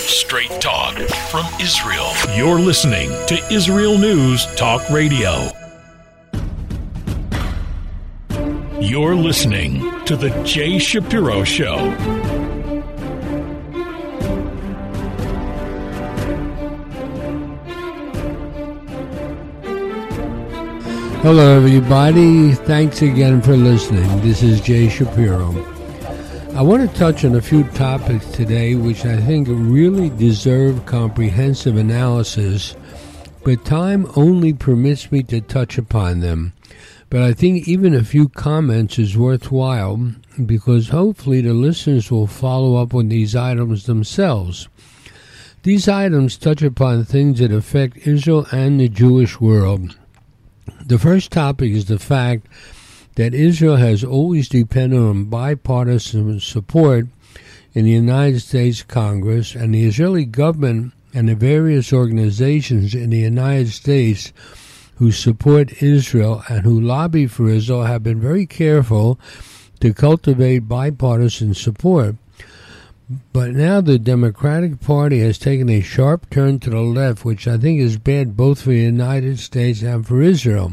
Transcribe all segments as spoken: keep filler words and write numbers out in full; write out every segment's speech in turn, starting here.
Straight talk from Israel. You're listening to Israel News Talk Radio. You're listening to The Jay Shapiro Show. Hello, everybody. Thanks again for listening. This is Jay Shapiro. I want to touch on a few topics today which I think really deserve comprehensive analysis, but time only permits me to touch upon them. But I think even a few comments is worthwhile because hopefully the listeners will follow up on these items themselves. These items touch upon things that affect Israel and the Jewish world. The first topic is the fact that Israel has always depended on bipartisan support in the United States Congress, and the Israeli government and the various organizations in the United States who support Israel and who lobby for Israel have been very careful to cultivate bipartisan support. But now the Democratic Party has taken a sharp turn to the left, which I think is bad both for the United States and for Israel.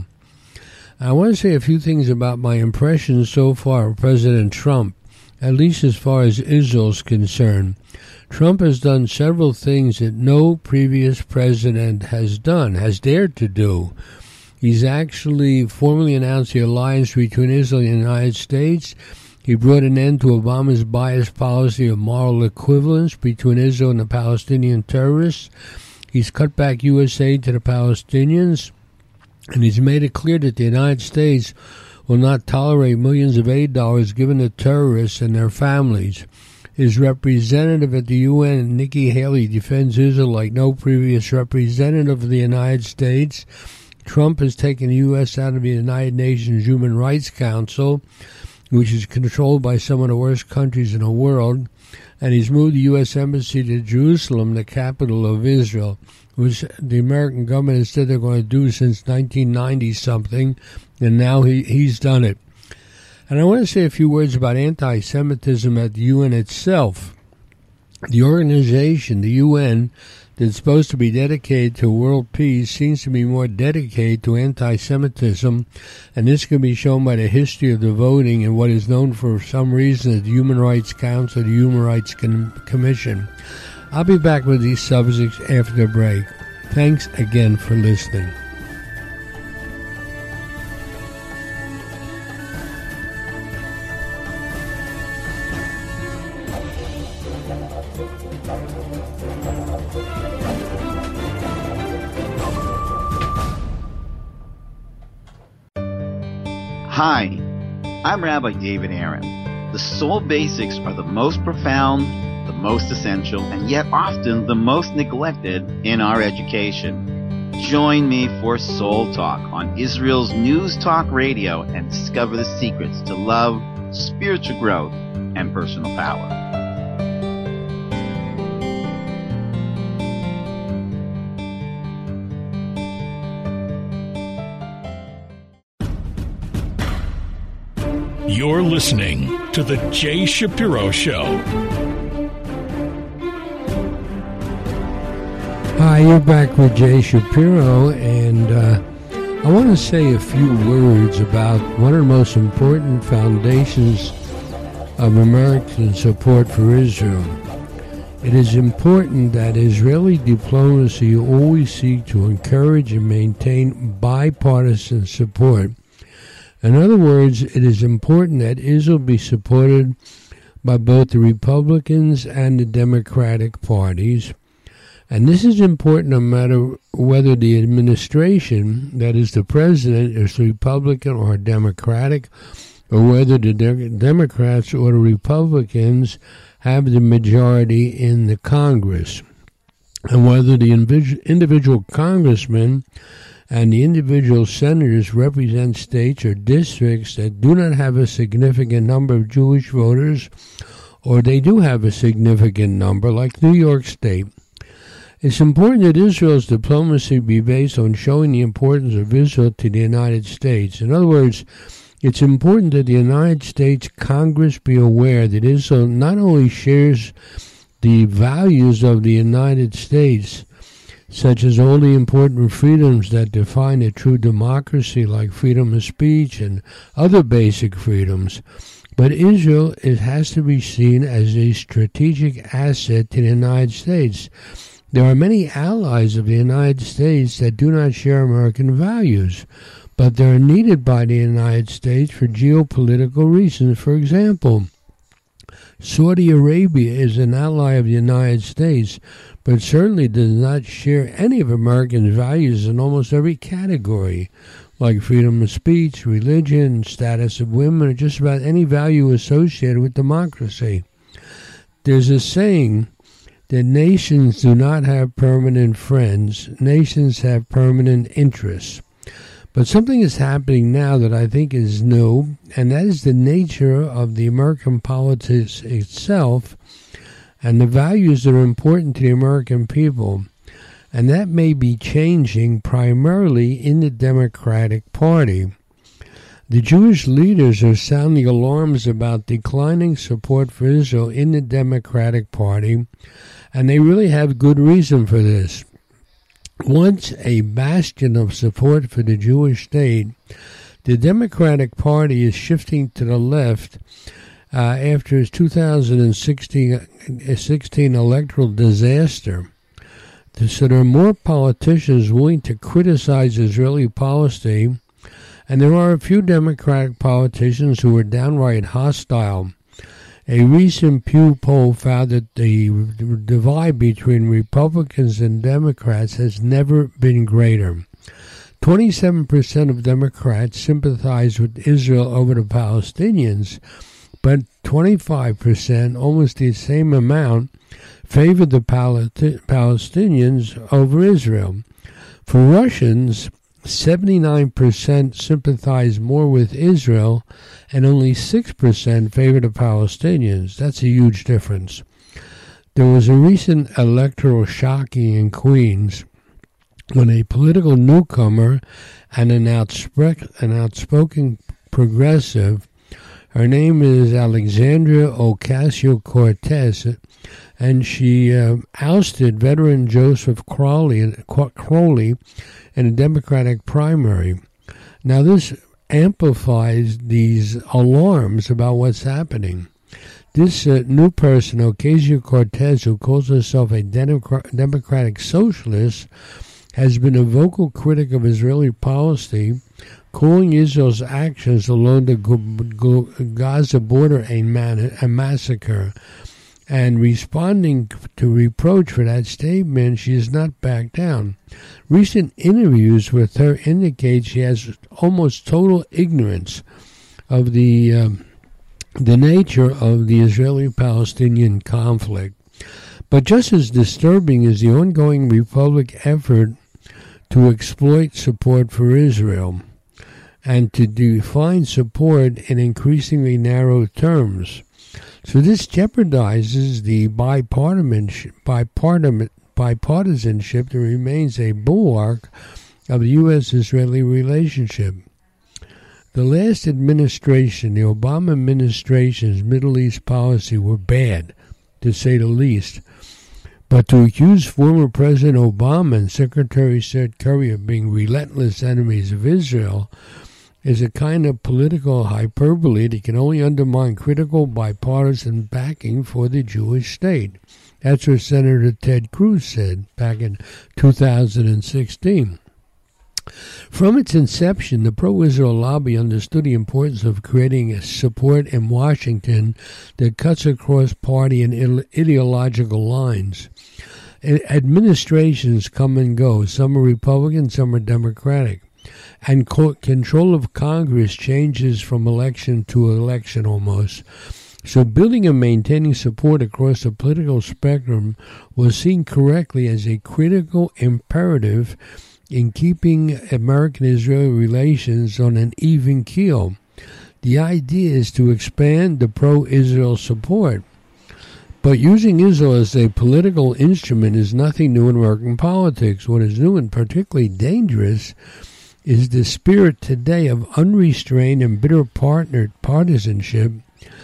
I want to say a few things about my impressions so far of President Trump, at least as far as Israel is concerned. Trump has done several things that no previous president has done, has dared to do. He's actually formally announced the alliance between Israel and the United States. He brought an end to Obama's biased policy of moral equivalence between Israel and the Palestinian terrorists. He's cut back U S aid to the Palestinians, and he's made it clear that the United States will not tolerate millions of aid dollars given to terrorists and their families. His representative at the U N, Nikki Haley, defends Israel like no previous representative of the United States. Trump has taken the U S out of the United Nations Human Rights Council, which is controlled by some of the worst countries in the world, and he's moved the U S Embassy to Jerusalem, the capital of Israel, which the American government has said they're going to do since nineteen ninety something, and now he, he's done it. And I want to say a few words about anti-Semitism at the U N itself. The organization, the U N, that's supposed to be dedicated to world peace seems to be more dedicated to anti-Semitism, and this can be shown by the history of the voting in what is known for some reason as the Human Rights Council, the Human Rights Com- Commission. I'll be back with these subjects after the break. Thanks again for listening. Hi, I'm Rabbi David Aaron. The soul basics are the most profound, the most essential, and yet often the most neglected in our education. Join me for Soul Talk on Israel's News Talk Radio and discover the secrets to love, spiritual growth, and personal power. You're listening to The Jay Shapiro Show. Hi, you're back with Jay Shapiro, and uh, I want to say a few words about one of the most important foundations of American support for Israel. It is important that Israeli diplomacy always seek to encourage and maintain bipartisan support. In other words, it is important that Israel be supported by both the Republicans and the Democratic parties. And this is important no matter whether the administration, that is the president, is Republican or Democratic, or whether the de- Democrats or the Republicans have the majority in the Congress, and whether the individual, individual congressmen and the individual senators represent states or districts that do not have a significant number of Jewish voters, or they do have a significant number, like New York State. It's important that Israel's diplomacy be based on showing the importance of Israel to the United States. In other words, it's important that the United States Congress be aware that Israel not only shares the values of the United States, such as all the important freedoms that define a true democracy, like freedom of speech and other basic freedoms. But Israel, it has to be seen as a strategic asset to the United States. There are many allies of the United States that do not share American values, but they're needed by the United States for geopolitical reasons. For example, Saudi Arabia is an ally of the United States, but certainly does not share any of American values in almost every category, like freedom of speech, religion, status of women, or just about any value associated with democracy. There's a saying that nations do not have permanent friends, nations have permanent interests. But something is happening now that I think is new, and that is the nature of the American politics itself and the values that are important to the American people. And that may be changing primarily in the Democratic Party. The Jewish leaders are sounding alarms about declining support for Israel in the Democratic Party, and they really have good reason for this. Once a bastion of support for the Jewish state, the Democratic Party is shifting to the left uh, after its two thousand sixteen electoral disaster. So there are more politicians willing to criticize Israeli policy, and there are a few Democratic politicians who are downright hostile. A recent Pew poll found that the divide between Republicans and Democrats has never been greater. twenty-seven percent of Democrats sympathize with Israel over the Palestinians, but twenty-five percent, almost the same amount, favor the Palestinians over Israel. For Russians, seventy-nine percent sympathize more with Israel, and only six percent favor the Palestinians. That's a huge difference. There was a recent electoral shocking in Queens when a political newcomer and an, outspre- an outspoken progressive, her name is Alexandria Ocasio-Cortez, and she uh, ousted veteran Joseph Crowley, Crowley in a Democratic primary. Now this amplifies these alarms about what's happening. This uh, new person, Ocasio-Cortez, who calls herself a Democrat- Democratic socialist, has been a vocal critic of Israeli policy, calling Israel's actions along the Gaza border a, man- a massacre. And responding to reproach for that statement, she has not backed down. Recent interviews with her indicate she has almost total ignorance of the um, the nature of the Israeli-Palestinian conflict. But just as disturbing is the ongoing Republican effort to exploit support for Israel and to define support in increasingly narrow terms. So this jeopardizes the bipartisanship, bipartisanship that remains a bulwark of the U S-Israeli relationship. The last administration, the Obama administration's Middle East policy, were bad, to say the least. But to accuse former President Obama and Secretary Seth Curry of being relentless enemies of Israel is a kind of political hyperbole that can only undermine critical bipartisan backing for the Jewish state. That's what Senator Ted Cruz said back in two thousand sixteen. From its inception, the pro-Israel lobby understood the importance of creating a support in Washington that cuts across party and ideological lines. Administrations come and go. Some are Republican, some are Democratic. And co- control of Congress changes from election to election almost. So building and maintaining support across the political spectrum was seen correctly as a critical imperative in keeping American-Israeli relations on an even keel. The idea is to expand the pro-Israel support. But using Israel as a political instrument is nothing new in American politics. What is new and particularly dangerous is the spirit today of unrestrained and bitter partner partisanship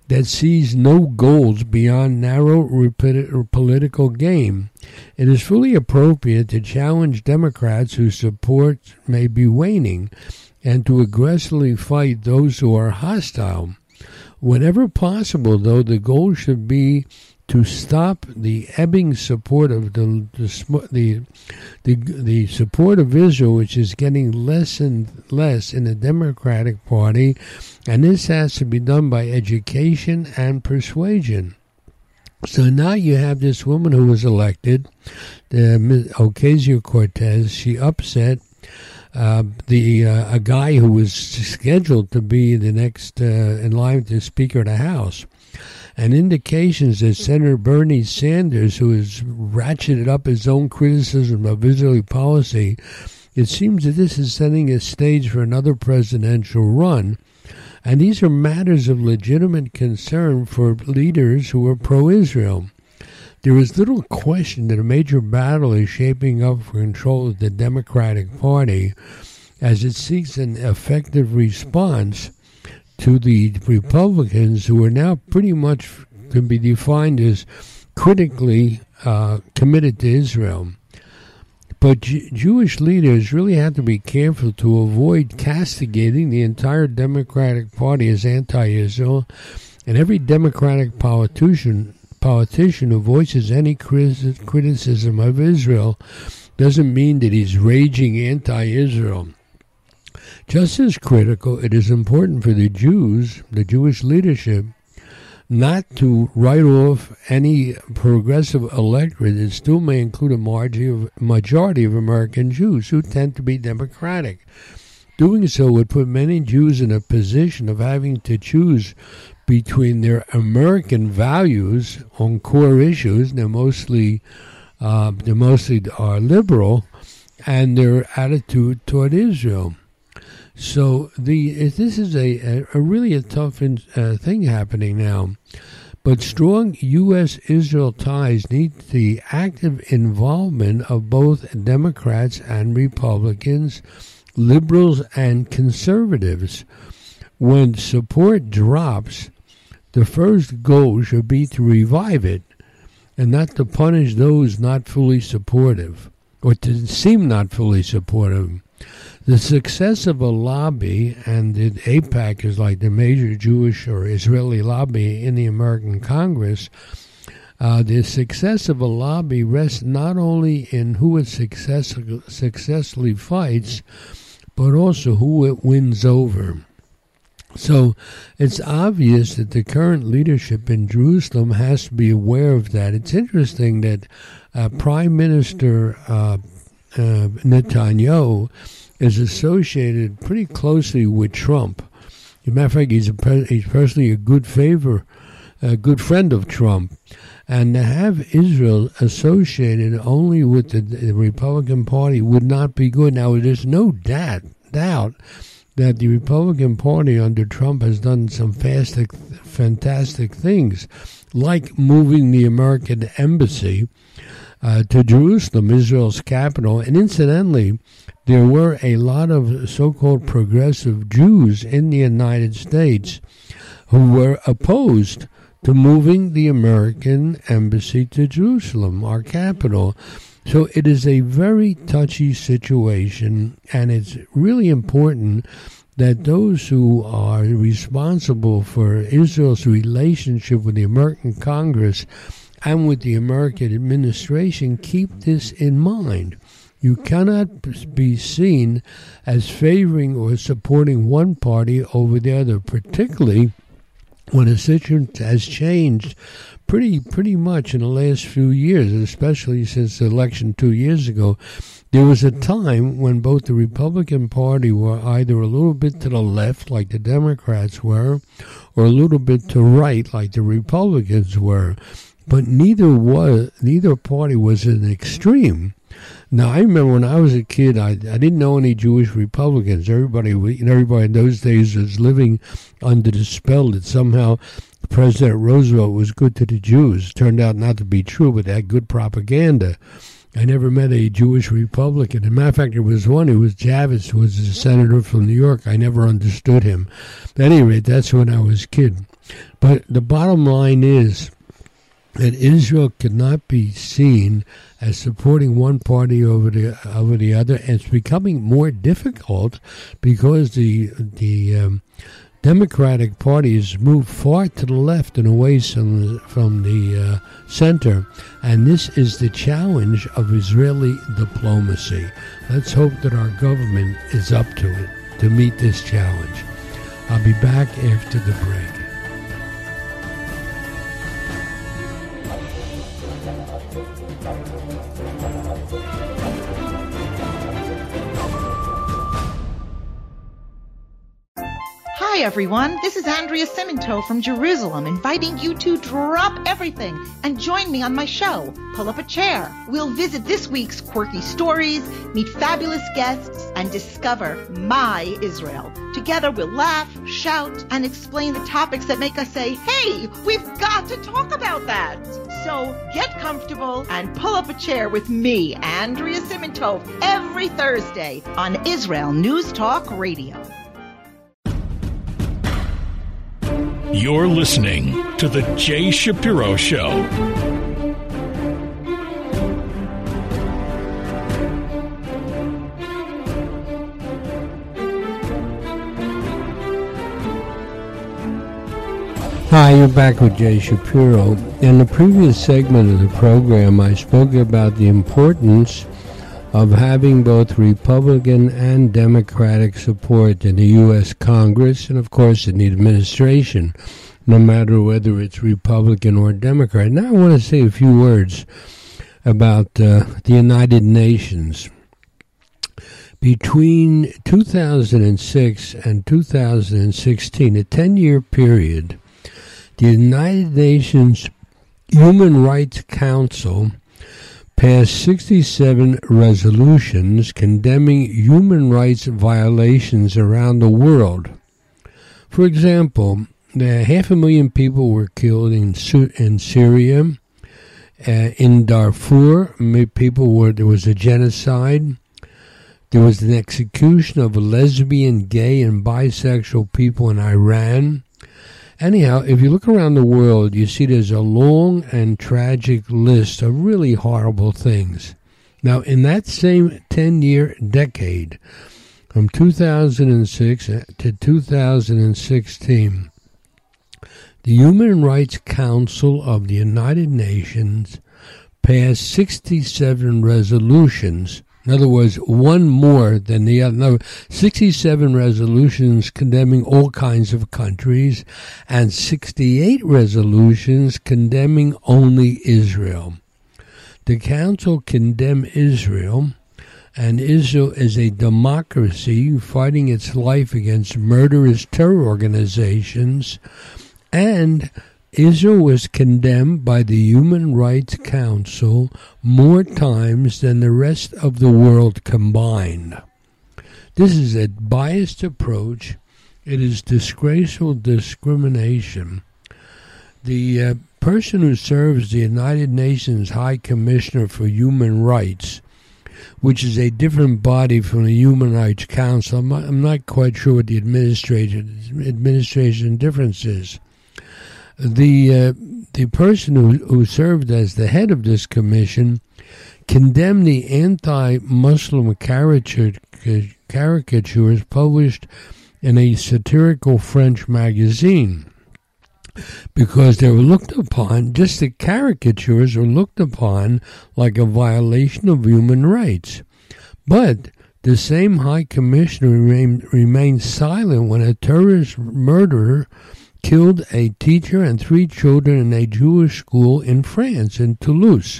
that sees no goals beyond narrow repeti- political game. It is fully appropriate to challenge Democrats whose support may be waning and to aggressively fight those who are hostile. Whenever possible, though, the goal should be to stop the ebbing support of the the, the the the support of Israel, which is getting less and less in the Democratic Party, and this has to be done by education and persuasion. So now you have this woman who was elected, uh, Ocasio-Cortez. She upset uh, the uh, a guy who was scheduled to be the next uh, in line to Speaker of the House. And indications that Senator Bernie Sanders, who has ratcheted up his own criticism of Israeli policy, it seems that this is setting a stage for another presidential run. And these are matters of legitimate concern for leaders who are pro-Israel. There is little question that a major battle is shaping up for control of the Democratic Party as it seeks an effective response to the Republicans, who are now pretty much can be defined as critically uh, committed to Israel. But J- Jewish leaders really have to be careful to avoid castigating the entire Democratic Party as anti-Israel, and every Democratic politician politician who voices any criti- criticism of Israel doesn't mean that he's raging anti-Israel. Just as critical, it is important for the Jews, the Jewish leadership, not to write off any progressive electorate that still may include a majority of, majority of American Jews who tend to be Democratic. Doing so would put many Jews in a position of having to choose between their American values on core issues, they're mostly, uh, they're mostly are liberal, and their attitude toward Israel. So the this is a, a really a tough in, uh, thing happening now. But strong U S Israel ties need the active involvement of both Democrats and Republicans, liberals and conservatives. When support drops, the first goal should be to revive it and not to punish those not fully supportive or to seem not fully supportive. The success of a lobby, and the AIPAC is like the major Jewish or Israeli lobby in the American Congress, uh, the success of a lobby rests not only in who it success, successfully fights, but also who it wins over. So it's obvious that the current leadership in Jerusalem has to be aware of that. It's interesting that uh, Prime Minister uh, uh, Netanyahu is associated pretty closely with Trump. As a matter of fact, he's, a, he's personally a good favor, a good friend of Trump. And to have Israel associated only with the, the Republican Party would not be good. Now, there's no doubt, doubt that the Republican Party under Trump has done some fantastic, fantastic things, like moving the American embassy uh, to Jerusalem, Israel's capital. And incidentally, there were a lot of so-called progressive Jews in the United States who were opposed to moving the American embassy to Jerusalem, our capital. So it is a very touchy situation, and it's really important that those who are responsible for Israel's relationship with the American Congress and with the American administration keep this in mind. You cannot be seen as favoring or supporting one party over the other, particularly when a situation has changed pretty pretty much in the last few years, especially since the election two years ago. There was a time when both the Republican Party were either a little bit to the left, like the Democrats were, or a little bit to right, like the Republicans were. But neither was neither party was an extreme. Now, I remember when I was a kid, I, I didn't know any Jewish Republicans. Everybody, everybody in those days was living under the spell that somehow President Roosevelt was good to the Jews. Turned out not to be true, but they had good propaganda. I never met a Jewish Republican. As a matter of fact, there was one who was Javits, who was a senator from New York. I never understood him. But at any rate, that's when I was a kid. But the bottom line is that Israel cannot be seen as supporting one party over the over the other, and it's becoming more difficult because the the um, Democratic Party has moved far to the left and away from the, from the uh, center, and this is the challenge of Israeli diplomacy. Let's hope that our government is up to it to meet this challenge. I'll be back after the break. Hi everyone, this is Andrea Simento from Jerusalem, inviting you to drop everything and join me on my show, Pull Up a Chair. We'll visit this week's quirky stories, meet fabulous guests, and discover my Israel. Together we'll laugh, shout, and explain the topics that make us say, hey, we've got to talk about that. So get comfortable and pull up a chair with me, Andrea Simento, every Thursday on Israel News Talk Radio. You're listening to The Jay Shapiro Show. Hi, you're back with Jay Shapiro. In the previous segment of the program, I spoke about the importance of having both Republican and Democratic support in the U S Congress and, of course, in the administration, no matter whether it's Republican or Democrat. Now I want to say a few words about uh, the United Nations. Between two thousand six and two thousand sixteen, a ten-year period, the United Nations Human Rights Council passed sixty-seven resolutions condemning human rights violations around the world. For example, half a million people were killed in in Syria. Uh, in Darfur, people were there was a genocide. There was an execution of lesbian, gay, and bisexual people in Iran. Anyhow, if you look around the world, you see there's a long and tragic list of really horrible things. Now, in that same ten-year decade, from two thousand six to two thousand sixteen, the Human Rights Council of the United Nations passed sixty-seven resolutions. In other words, one more than the other. No, sixty-seven resolutions condemning all kinds of countries and sixty-eight resolutions condemning only Israel. The Council condemned Israel, and Israel is a democracy fighting its life against murderous terror organizations, and Israel was condemned by the Human Rights Council more times than the rest of the world combined. This is a biased approach. It is disgraceful discrimination. The uh, person who serves the United Nations High Commissioner for Human Rights, which is a different body from the Human Rights Council, I'm not, I'm not quite sure what the administration, administration difference is. The uh, the person who, who served as the head of this commission condemned the anti-Muslim caricature, caricatures published in a satirical French magazine because they were looked upon, just the caricatures were looked upon like a violation of human rights. But the same High Commissioner remained, remained silent when a terrorist murderer killed a teacher and three children in a Jewish school in France, in Toulouse.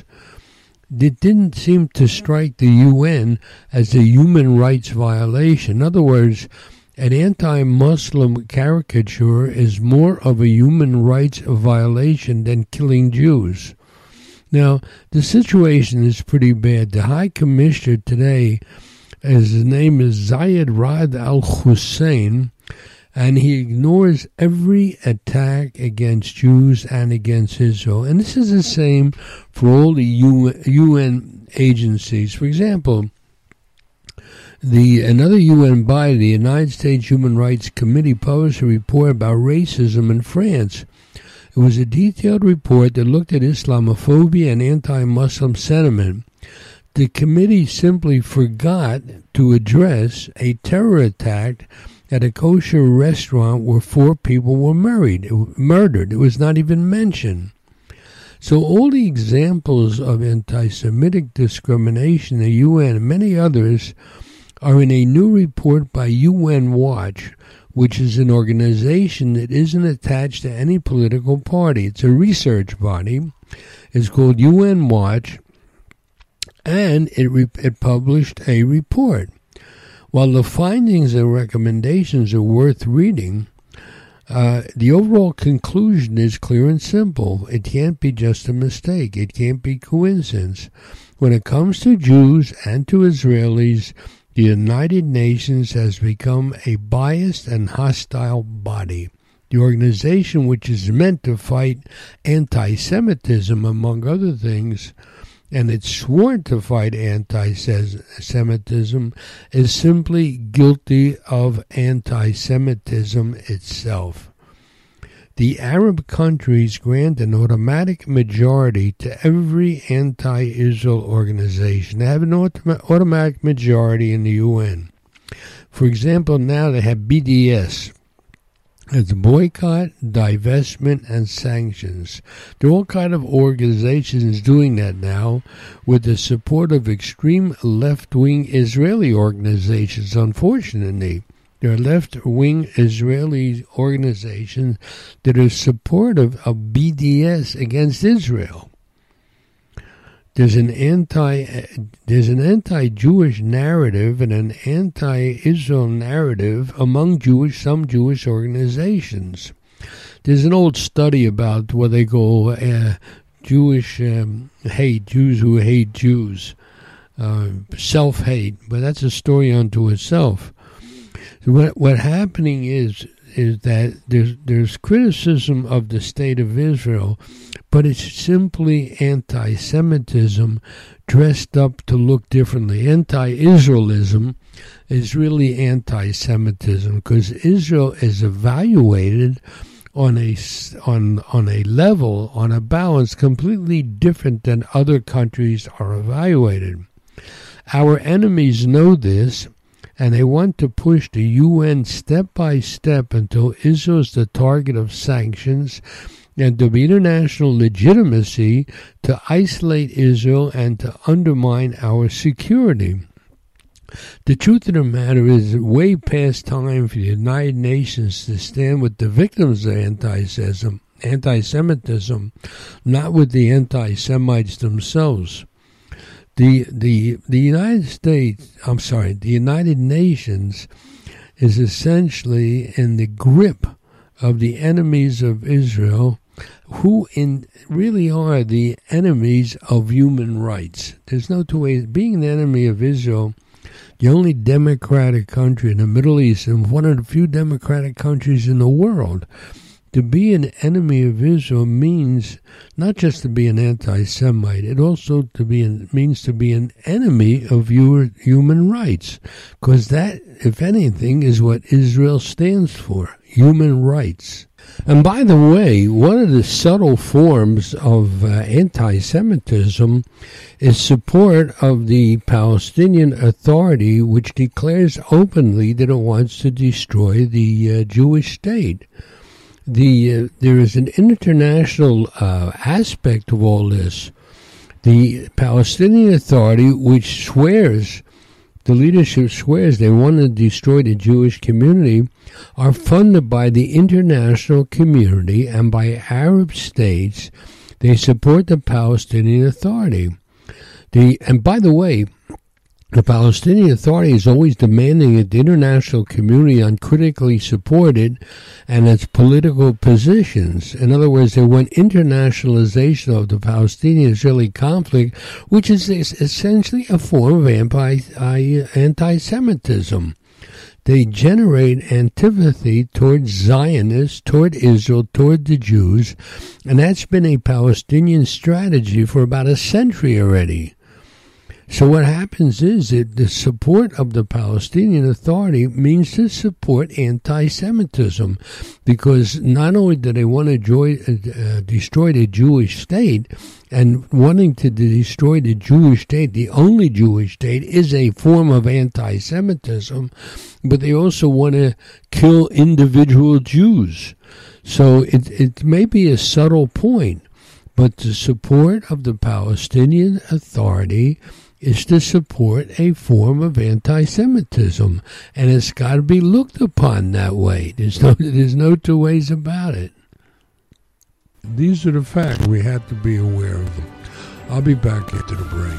It didn't seem to strike the U N as a human rights violation. In other words, an anti-Muslim caricature is more of a human rights violation than killing Jews. Now, the situation is pretty bad. The High Commissioner today, his name is Zayed Ra'ad al-Hussein, and he ignores every attack against Jews and against Israel. And this is the same for all the U N agencies. For example, The another U N body, the United States Human Rights Committee, published a report about racism in France. It was a detailed report that looked at Islamophobia and anti-Muslim sentiment. The committee simply forgot to address a terror attack at a kosher restaurant where four people were married, murdered. It was not even mentioned. So all the examples of anti-Semitic discrimination in the U N and many others are in a new report by U N Watch, which is an organization that isn't attached to any political party. It's a research body. It's called U N Watch, and it, re- it published a report. While the findings and recommendations are worth reading, uh, the overall conclusion is clear and simple. It can't be just a mistake. It can't be coincidence. When it comes to Jews and to Israelis, the United Nations has become a biased and hostile body. The organization, which is meant to fight anti-Semitism, among other things, and it's sworn to fight anti-Semitism, is simply guilty of anti-Semitism itself. The Arab countries grant an automatic majority to every anti-Israel organization. They have an autom- automatic majority in the U N. For example, now they have B D S. It's boycott, divestment, and sanctions. There are all kinds of organizations doing that now with the support of extreme left-wing Israeli organizations, unfortunately. There are left-wing Israeli organizations that are supportive of B D S against Israel. There's an anti, there's an anti-Jewish narrative and an anti-Israel narrative among Jewish, some Jewish organizations. There's an old study about what they call uh, Jewish um, hate, Jews who hate Jews, uh, self-hate, but that's a story unto itself. What what happening is is that there's there's criticism of the state of Israel, but it's simply anti-Semitism dressed up to look differently. Anti-Israelism is really anti-Semitism because Israel is evaluated on a on on a level, on a balance completely different than other countries are evaluated. Our enemies know this, and they want to push the U N step by step until Israel is the target of sanctions and to be international legitimacy to isolate Israel and to undermine our security. The truth of the matter is way past time for the United Nations to stand with the victims of anti-Semitism, anti-Semitism, not with the anti-Semites themselves. The the the United States, I'm sorry, the United Nations is essentially in the grip of the enemies of Israel, who in really are the enemies of human rights. There's no two ways. Being an enemy of Israel, the only democratic country in the Middle East and one of the few democratic countries in the world, to be an enemy of Israel means not just to be an anti-Semite, it also to be an, means to be an enemy of your human rights, because that, if anything, is what Israel stands for, human rights. And by the way, one of the subtle forms of uh, anti-Semitism is support of the Palestinian Authority, which declares openly that it wants to destroy the uh, Jewish state. The uh, there is an international uh, aspect of all this. The Palestinian Authority, which swears, the leadership swears they want to destroy the Jewish community, are funded by the international community and by Arab states. They support the Palestinian Authority. The and by the way, the Palestinian Authority is always demanding that the international community uncritically support it and its political positions. In other words, they want internationalization of the Palestinian-Israeli conflict, which is essentially a form of anti, anti-Semitism. They generate antipathy towards Zionists, toward Israel, toward the Jews, and that's been a Palestinian strategy for about a century already. So what happens is that the support of the Palestinian Authority means to support anti-Semitism, because not only do they want to joy, uh, destroy the Jewish state, and wanting to destroy the Jewish state, the only Jewish state, is a form of anti-Semitism, but they also want to kill individual Jews. So it, it may be a subtle point, but the support of the Palestinian Authority is to support a form of anti-Semitism, and it's got to be looked upon that way. There's no, there's no two ways about it. These are the facts. We have to be aware of them. I'll be back after the break.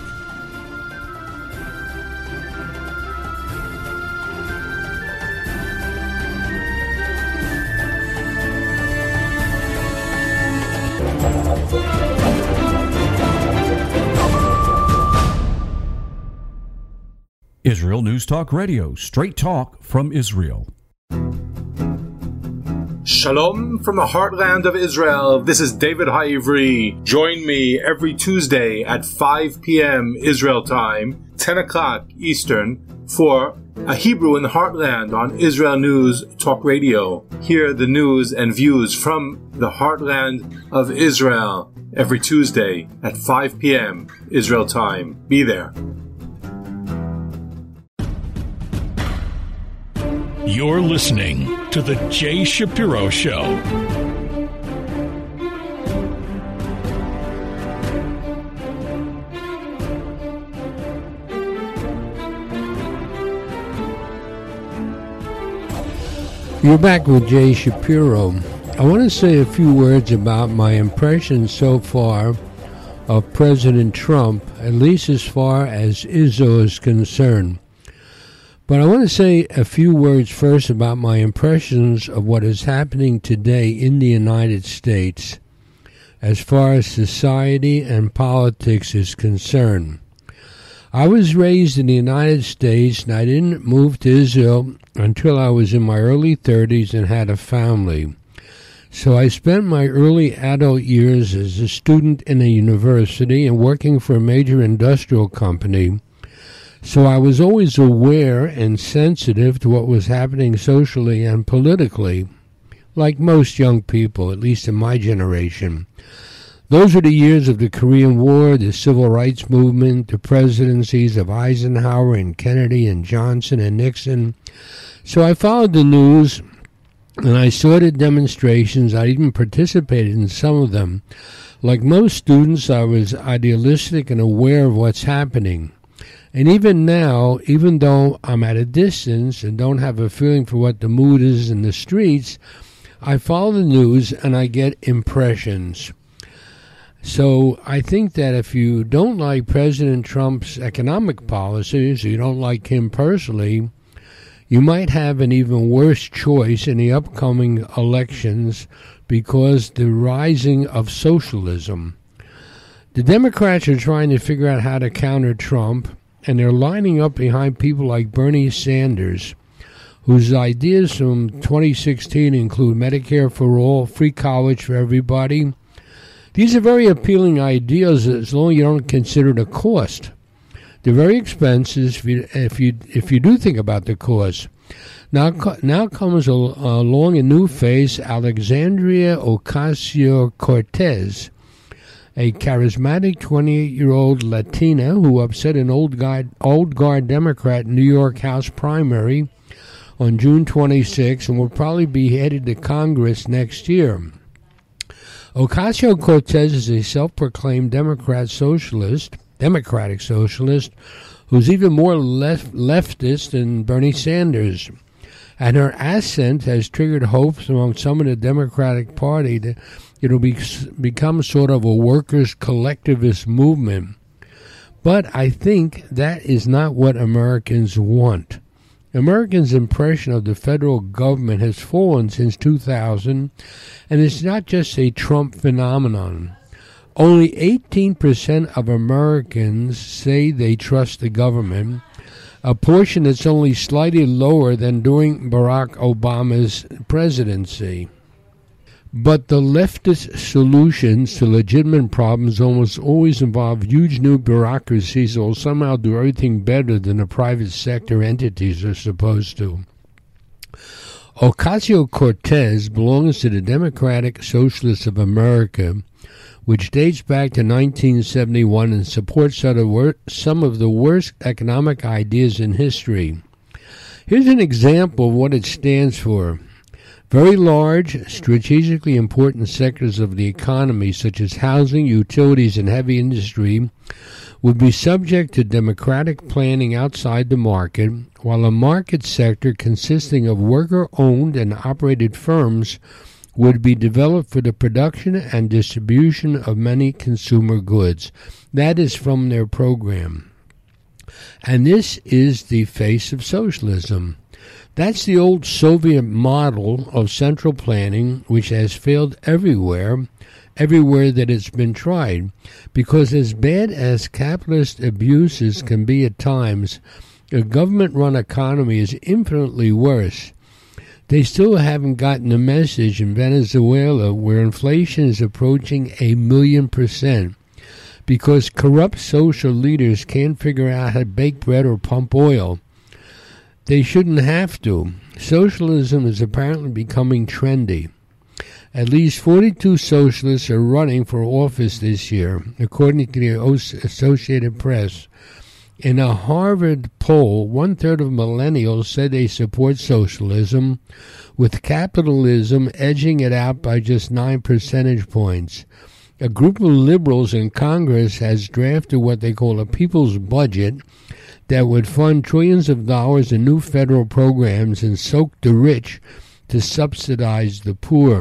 Israel News Talk Radio, straight talk from Israel. Shalom from the heartland of Israel. This is David Haivri. Join me every Tuesday at five p.m. Israel time, ten o'clock Eastern, for A Hebrew in the Heartland on Israel News Talk Radio. Hear the news and views from the heartland of Israel every Tuesday at five p.m. Israel time. Be there. You're listening to The Jay Shapiro Show. You're back with Jay Shapiro. I want to say a few words about my impression so far of President Trump, at least as far as Israel is concerned. But I want to say a few words first about my impressions of what is happening today in the United States as far as society and politics is concerned. I was raised in the United States, and I didn't move to Israel until I was in my early thirties and had a family. So I spent my early adult years as a student in a university and working for a major industrial company. So I was always aware and sensitive to what was happening socially and politically, like most young people, at least in my generation. Those were the years of the Korean War, the Civil Rights Movement, the presidencies of Eisenhower and Kennedy and Johnson and Nixon. So I followed the news, and I saw the demonstrations. I even participated in some of them. Like most students, I was idealistic and aware of what's happening. And even now, even though I'm at a distance and don't have a feeling for what the mood is in the streets, I follow the news and I get impressions. So I think that if you don't like President Trump's economic policies, or you don't like him personally, you might have an even worse choice in the upcoming elections because the rising of socialism. The Democrats are trying to figure out how to counter Trump, and they're lining up behind people like Bernie Sanders, whose ideas from twenty sixteen include Medicare for all, free college for everybody. These are very appealing ideas as long as you don't consider the cost. They're very expensive if you if you, if you do think about the cost. Now, now comes along a new face, Alexandria Ocasio-Cortez, a charismatic twenty-eight-year-old Latina who upset an old guard, old guard Democrat New York House primary on June twenty-sixth and will probably be headed to Congress next year. Ocasio-Cortez is a self-proclaimed Democrat socialist, Democratic socialist, who's even more left, leftist than Bernie Sanders. And her ascent has triggered hopes among some of the Democratic Party that it'll be, become sort of a workers' collectivist movement. But I think that is not what Americans want. Americans' impression of the federal government has fallen since two thousand, and it's not just a Trump phenomenon. Only eighteen percent of Americans say they trust the government, a portion that's only slightly lower than during Barack Obama's presidency. But the leftist solutions to legitimate problems almost always involve huge new bureaucracies that will somehow do everything better than the private sector entities are supposed to. Ocasio-Cortez belongs to the Democratic Socialists of America, which dates back to nineteen seventy-one and supports some of the worst economic ideas in history. Here's an example of what it stands for. Very large, strategically important sectors of the economy, such as housing, utilities, and heavy industry, would be subject to democratic planning outside the market, while a market sector consisting of worker-owned and operated firms would be developed for the production and distribution of many consumer goods. That is from their program. And this is the face of socialism. That's the old Soviet model of central planning, which has failed everywhere, everywhere that it's been tried. Because as bad as capitalist abuses can be at times, a government-run economy is infinitely worse. They still haven't gotten the message in Venezuela, where inflation is approaching a million percent, because corrupt social leaders can't figure out how to bake bread or pump oil. They shouldn't have to. Socialism is apparently becoming trendy. At least forty-two socialists are running for office this year, according to the Associated Press. In a Harvard poll, one-third of millennials said they support socialism, with capitalism edging it out by just nine percentage points. A group of liberals in Congress has drafted what they call a people's budget that would fund trillions of dollars in new federal programs and soak the rich to subsidize the poor.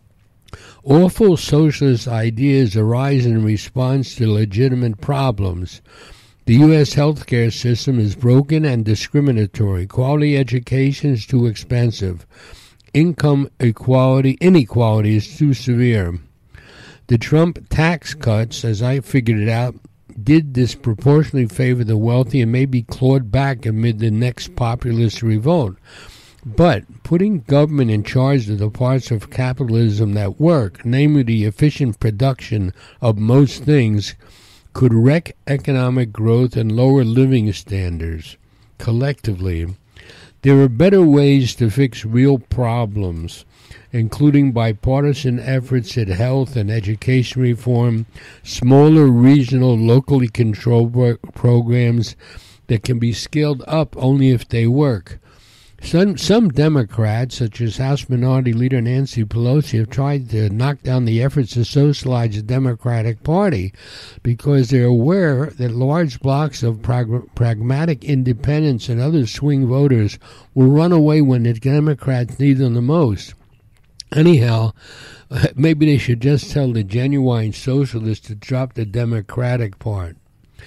Awful socialist ideas arise in response to legitimate problems. The U S healthcare system is broken and discriminatory. Quality education is too expensive. Income equality, inequality is too severe. The Trump tax cuts, as I figured it out, did disproportionately favor the wealthy and may be clawed back amid the next populist revolt. But putting government in charge of the parts of capitalism that work, namely the efficient production of most things, could wreck economic growth and lower living standards. Collectively, there are better ways to fix real problems, including bipartisan efforts at health and education reform, smaller regional, locally controlled programs that can be scaled up only if they work. Some, some Democrats, such as House Minority Leader Nancy Pelosi, have tried to knock down the efforts to socialize the Democratic Party because they're aware that large blocks of prag- pragmatic independents and other swing voters will run away when the Democrats need them the most. Anyhow, maybe they should just tell the genuine socialists to drop the Democratic part.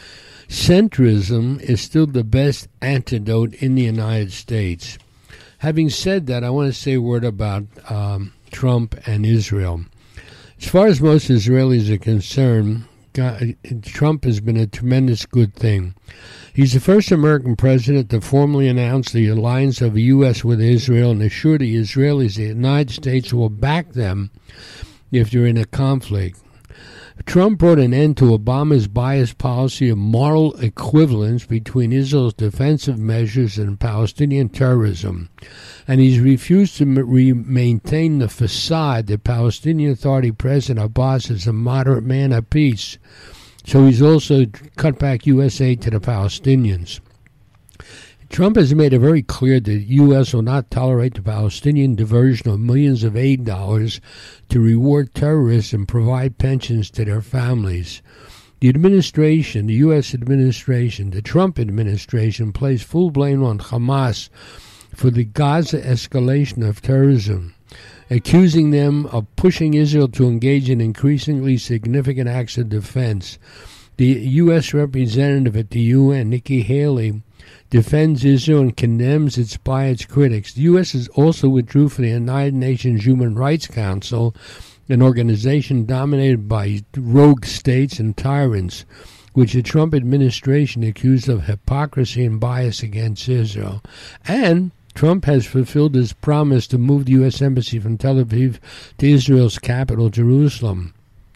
Centrism is still the best antidote in the United States. Having said that, I want to say a word about um, Trump and Israel. As far as most Israelis are concerned, God, Trump has been a tremendous good thing. He's the first American president to formally announce the alliance of the U S with Israel and assure the Israelis the United States will back them if they're in a conflict. Trump brought an end to Obama's biased policy of moral equivalence between Israel's defensive measures and Palestinian terrorism, and he's refused to re- maintain the facade that Palestinian Authority President Abbas is a moderate man of peace. So he's also cut back U S aid to the Palestinians. Trump has made it very clear that the U S will not tolerate the Palestinian diversion of millions of aid dollars to reward terrorists and provide pensions to their families. The administration, the U S administration, the Trump administration, placed full blame on Hamas for the Gaza escalation of terrorism, accusing them of pushing Israel to engage in increasingly significant acts of defense. The U S representative at the U N, Nikki Haley, defends Israel and condemns it by its critics. The U S has also withdrew from the United Nations Human Rights Council, an organization dominated by rogue states and tyrants, which the Trump administration accused of hypocrisy and bias against Israel. And Trump has fulfilled his promise to move the U S Embassy from Tel Aviv to Israel's capital, Jerusalem.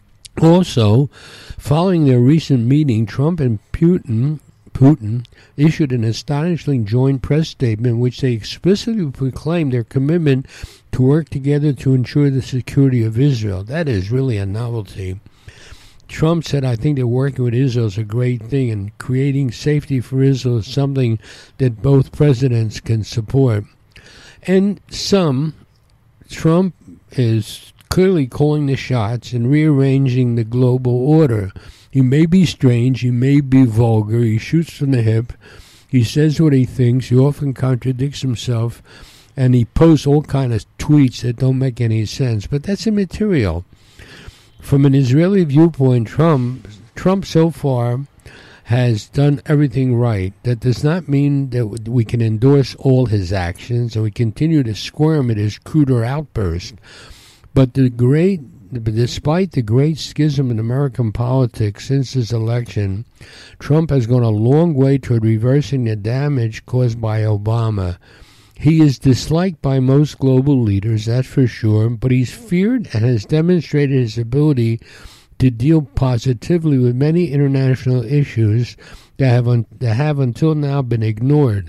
Also, following their recent meeting, Trump and Putin Putin issued an astonishing joint press statement in which they explicitly proclaimed their commitment to work together to ensure the security of Israel. That is really a novelty. Trump said, I think that working with Israel is a great thing, and creating safety for Israel is something that both presidents can support. And some, Trump is clearly calling the shots and rearranging the global order. He may be strange, he may be vulgar, he shoots from the hip, he says what he thinks, he often contradicts himself, and he posts all kind of tweets that don't make any sense. But that's immaterial. From an Israeli viewpoint, Trump, Trump so far has done everything right. That does not mean that we can endorse all his actions, and we continue to squirm at his cruder outburst. But the great Despite the great schism in American politics since his election, Trump has gone a long way toward reversing the damage caused by Obama. He is disliked by most global leaders, that's for sure, but he's feared and has demonstrated his ability to deal positively with many international issues that have, un- that have until now been ignored.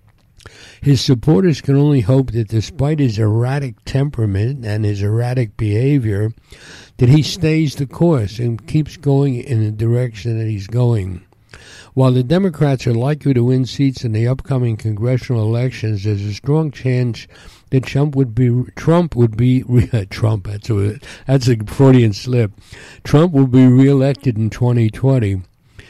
His supporters can only hope that despite his erratic temperament and his erratic behavior, that he stays the course and keeps going in the direction that he's going. While the Democrats are likely to win seats in the upcoming congressional elections, there's a strong chance that Trump would be Trump would be Trump. That's a that's a Freudian slip. Trump will be reelected in twenty twenty.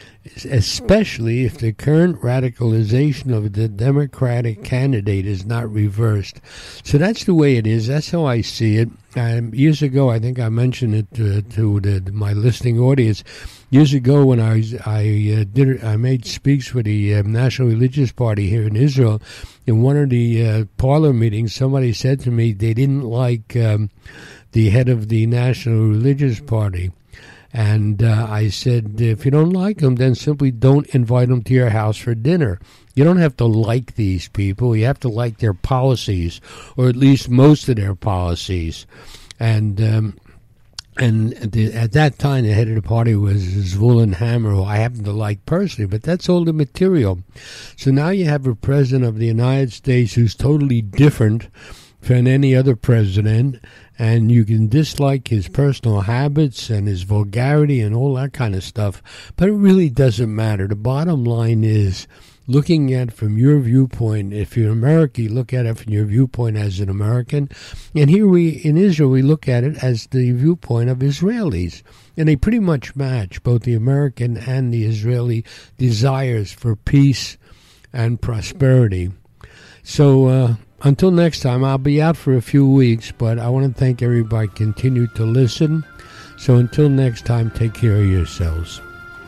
Especially if the current radicalization of the Democratic candidate is not reversed. So that's the way it is. That's how I see it. Um, years ago, I think I mentioned it to, to the, my listening audience. Years ago, when I I uh, did I made speaks for the uh, National Religious Party here in Israel. In one of the uh, parlor meetings, somebody said to me they didn't like um, the head of the National Religious Party. And uh, I said, if you don't like them, then simply don't invite them to your house for dinner. You don't have to like these people. You have to like their policies, or at least most of their policies. And um, and the, at that time, the head of the party was Zvulun Hammer, who I happen to like personally, but that's all the material. So now you have a president of the United States who's totally different than any other president, and you can dislike his personal habits and his vulgarity and all that kind of stuff, but it really doesn't matter. The bottom line is, looking at it from your viewpoint, if you're American, you look at it from your viewpoint as an American, and here we, in Israel, we look at it as the viewpoint of Israelis, and they pretty much match both the American and the Israeli desires for peace and prosperity. So, uh, until next time, I'll be out for a few weeks, but I want to thank everybody who continued to listen. So until next time, take care of yourselves.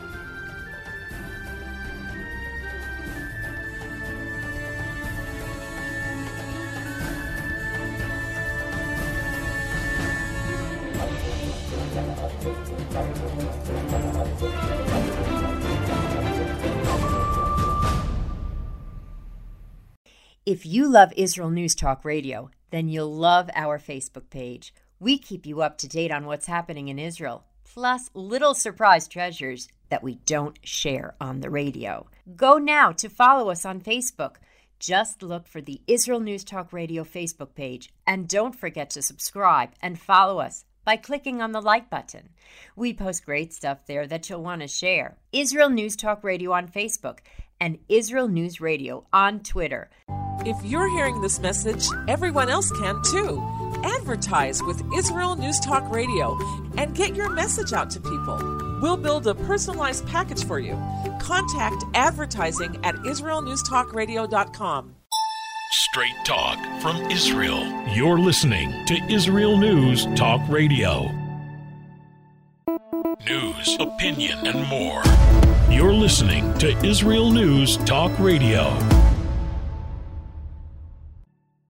If you love Israel News Talk Radio, then you'll love our Facebook page. We keep you up to date on what's happening in Israel, plus little surprise treasures that we don't share on the radio. Go now to follow us on Facebook. Just look for the Israel News Talk Radio Facebook page, and don't forget to subscribe and follow us by clicking on the like button. We post great stuff there that you'll want to share. Israel News Talk Radio on Facebook and Israel News Radio on Twitter. If you're hearing this message, everyone else can too. Advertise with Israel News Talk Radio and get your message out to people. We'll build a personalized package for you. Contact advertising at israel news talk radio dot com. Straight talk from Israel. You're listening to Israel News Talk Radio. News, opinion, and more. You're listening to Israel News Talk Radio.